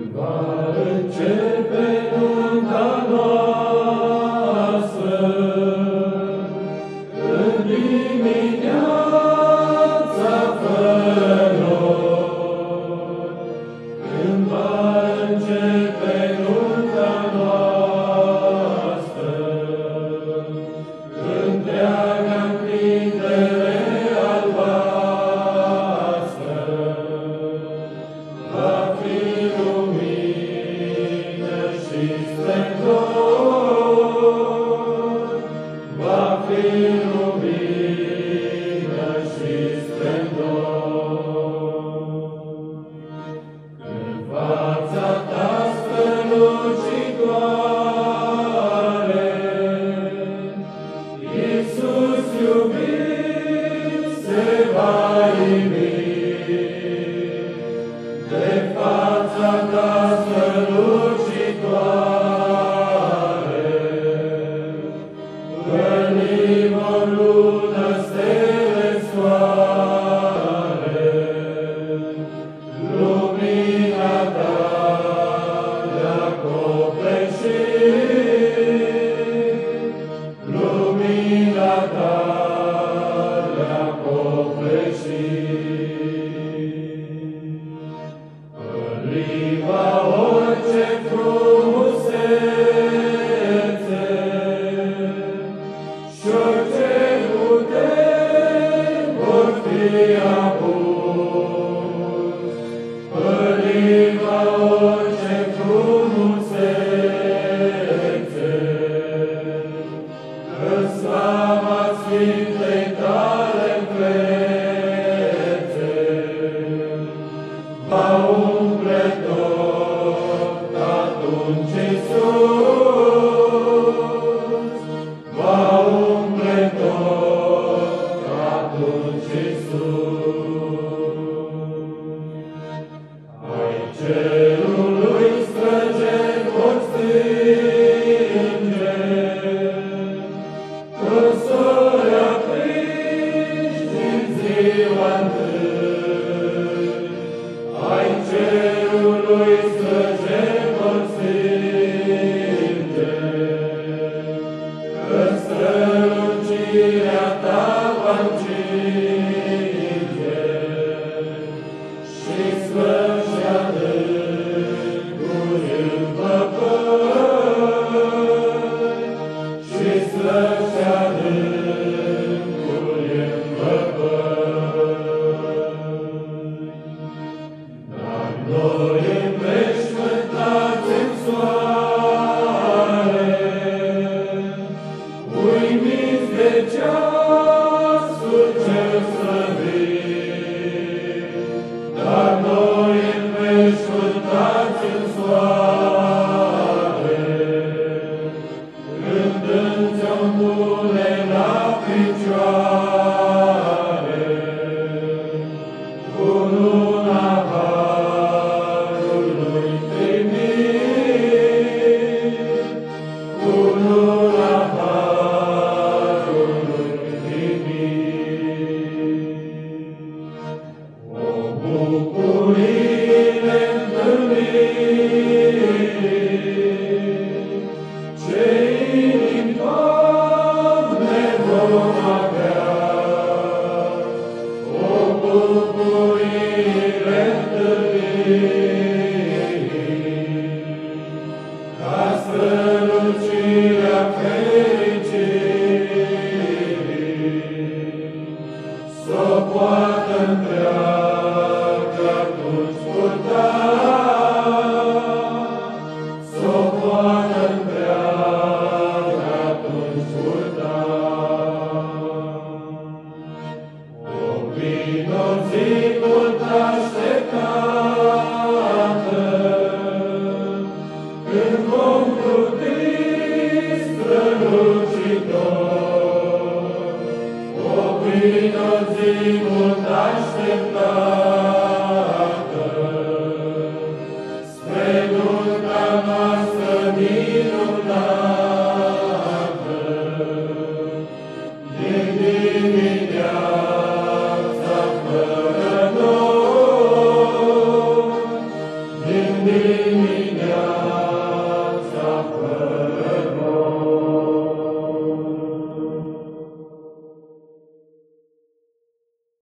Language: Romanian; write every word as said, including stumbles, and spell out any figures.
Va începe nunta noastră, în dimineața fără nor. Când va începe nunta noastră, întreaga întindere albastră va fi lumină și splendor, va fi lumină și splendor. Când fața ta strălucitoare, Iisus iubit se va imi, de fața ta strălucitoare, veni vor lună, stele, soare, lumina ta le-a copleșit, lumina ta le-a copleșit. Împliva orice frumusețe și orice puteri vor fi apus. Împliva orice frumusețe, că slava Sfintei tale înclețe va umple tot atunci Iisus, va umple tot atunci Iisus. Ai cerului străgeni vor stinge, păsări aprinși din ziua întâi. Ai cerului străgeni vor stinge, că strălucirea ta va încinge și slăși adâncuri în păpări, și slăși adâncuri în păpări. Dar noi înveșmântați în soare, uimiți de ceasul cel slăvit. Dar noi înveșmântați în soare, cântând ți-o îmbule la picioare, cu luna harului primit, cu luna harului primit. O bucurie întâlnire dimineața,